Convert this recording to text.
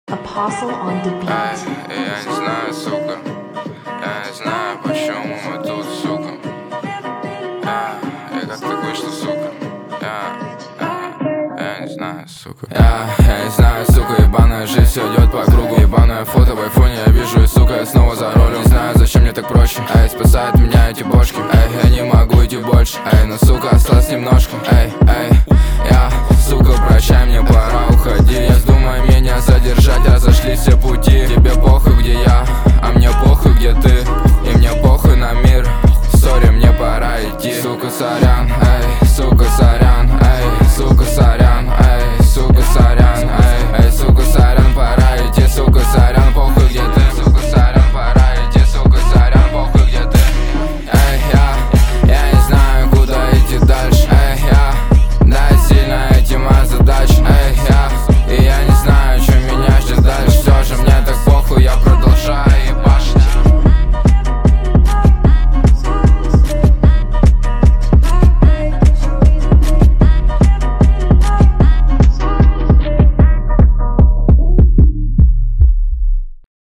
Apostle on the beat. Я не знаю, сука. Я не знаю, почему мы тут, сука. Как так вышло, сука. Я не знаю, сука. Я не знаю, сука, ебаная жизнь все идет по кругу. Ебаное фото в айфоне я вижу, и сука, я снова за рулем. Не знаю, зачем мне так проще. Спасают меня эти бошки. Я не могу идти больше. Но сука, осталось немножко.